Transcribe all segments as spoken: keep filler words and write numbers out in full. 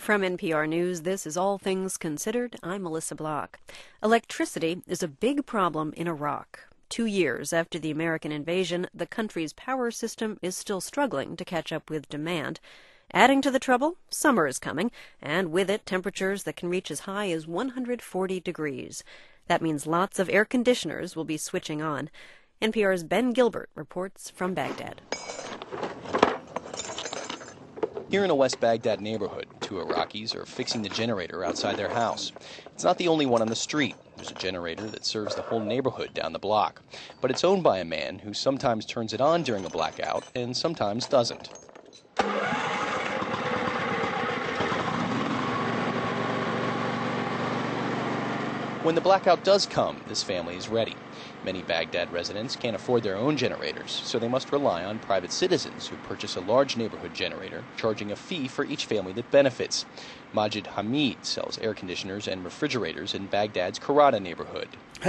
From N P R News, this is All Things Considered. I'm Melissa Block. Electricity is a big problem in Iraq. Two years after the American invasion, the country's power system is still struggling to catch up with demand. Adding to the trouble, summer is coming, and with it, temperatures that can reach as high as one hundred forty degrees. That means lots of air conditioners will be switching on. N P R's Ben Gilbert reports from Baghdad. Here in a West Baghdad neighborhood, two Iraqis are fixing the generator outside their house. It's not the only one on the street. There's a generator that serves the whole neighborhood down the block. But it's owned by a man who sometimes turns it on during a blackout and sometimes doesn't. When the blackout does come, this family is ready. Many Baghdad residents can't afford their own generators, so they must rely on private citizens who purchase a large neighborhood generator, charging a fee for each family that benefits. Majid Hamid sells air conditioners and refrigerators in Baghdad's Karada neighborhood.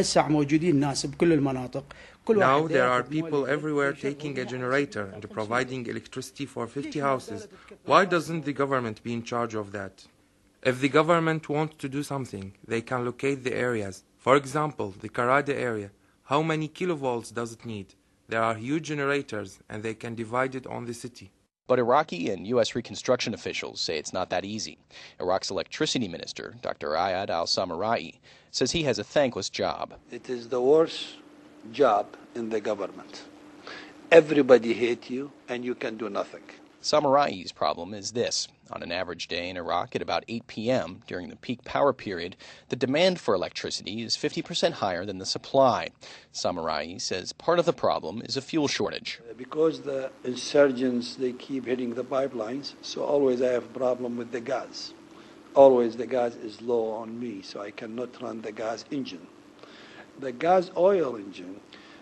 Now there are people everywhere taking a generator and providing electricity for fifty houses. Why doesn't the government be in charge of that? If the government wants to do something, they can locate the areas. For example, the Karada area. How many kilovolts does it need? There are huge generators, and they can divide it on the city. But Iraqi and U S reconstruction officials say it's not that easy. Iraq's electricity minister, Doctor Ayad al-Samarrai, says he has a thankless job. It is the worst job in the government. Everybody hates you, and you can do nothing. Samarai's problem is this. On an average day in Iraq at about eight p.m. during the peak power period, the demand for electricity is fifty percent higher than the supply. Samarai says part of the problem is a fuel shortage. Because the insurgents, they keep hitting the pipelines, so always I have a problem with the gas. Always the gas is low on me, so I cannot run the gas engine. The gas oil engine,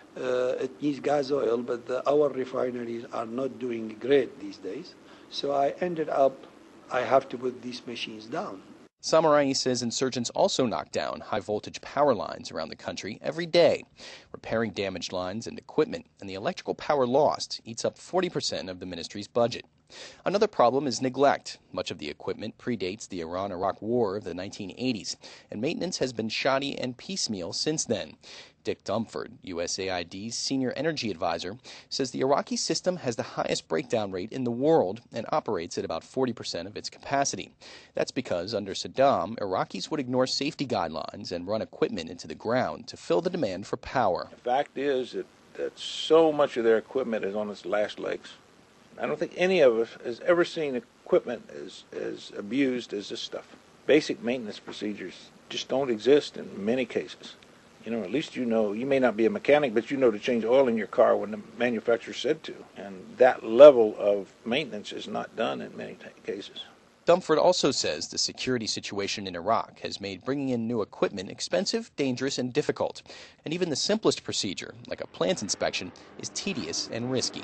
Uh, it needs gas oil, but the, our refineries are not doing great these days. So I ended up, I have to put these machines down. Samarai says insurgents also knock down high-voltage power lines around the country every day. Repairing damaged lines and equipment and the electrical power lost eats up forty percent of the ministry's budget. Another problem is neglect. Much of the equipment predates the Iran-Iraq War of the nineteen eighties, and maintenance has been shoddy and piecemeal since then. Dick Dumford, U S A I D's senior energy advisor, says the Iraqi system has the highest breakdown rate in the world and operates at about forty percent of its capacity. That's because under Saddam, Iraqis would ignore safety guidelines and run equipment into the ground to fill the demand for power. The fact is that, that so much of their equipment is on its last legs. I don't think any of us has ever seen equipment as, as abused as this stuff. Basic maintenance procedures just don't exist in many cases. You know, at least you know, you may not be a mechanic, but you know to change oil in your car when the manufacturer said to. And that level of maintenance is not done in many cases. Dumford also says the security situation in Iraq has made bringing in new equipment expensive, dangerous, and difficult. And even the simplest procedure, like a plant inspection, is tedious and risky.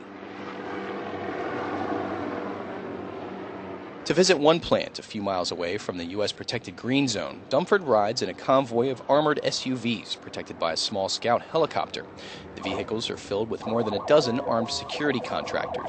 To visit one plant a few miles away from the U S protected green zone, Dumford rides in a convoy of armored S U Vs protected by a small scout helicopter. The vehicles are filled with more than a dozen armed security contractors.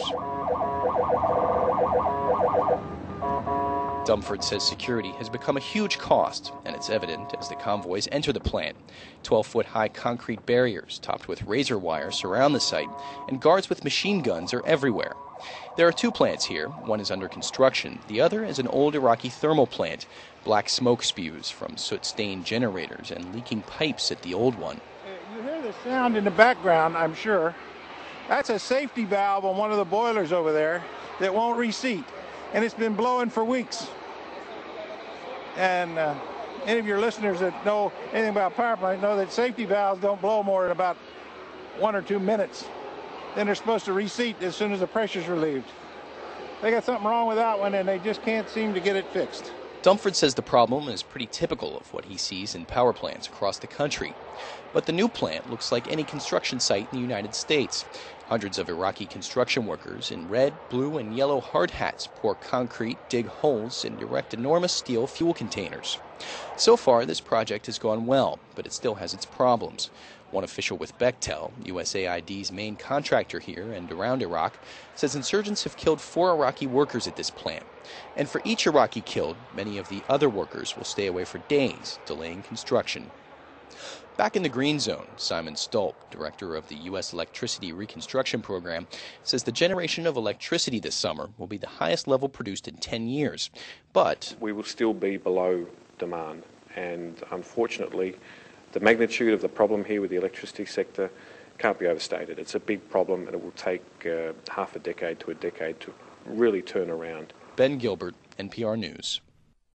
Dumford says security has become a huge cost, and it's evident as the convoys enter the plant. twelve-foot-high concrete barriers topped with razor wire surround the site, and guards with machine guns are everywhere. There are two plants here. One is under construction. The other is an old Iraqi thermal plant. Black smoke spews from soot-stained generators and leaking pipes at the old one. You hear the sound in the background, I'm sure. That's a safety valve on one of the boilers over there that won't reseat, and it's been blowing for weeks. And uh, any of your listeners that know anything about power plants know that safety valves don't blow more than about one or two minutes. Then they're supposed to reseat as soon as the pressure's relieved. They got something wrong with that one, and they just can't seem to get it fixed. Dumford says the problem is pretty typical of what he sees in power plants across the country. But the new plant looks like any construction site in the United States. Hundreds of Iraqi construction workers in red, blue, and yellow hard hats pour concrete, dig holes, and erect enormous steel fuel containers. So far, this project has gone well, but it still has its problems. One official with Bechtel, U S A I D's main contractor here and around Iraq, says insurgents have killed four Iraqi workers at this plant. And for each Iraqi killed, many of the other workers will stay away for days, delaying construction. Back in the green zone, Simon Stolp, director of the U S Electricity Reconstruction Program, says the generation of electricity this summer will be the highest level produced in ten years. But we will still be below demand, and unfortunately, the magnitude of the problem here with the electricity sector can't be overstated. It's a big problem, and it will take uh, half a decade to a decade to really turn around. Ben Gilbert, N P R News.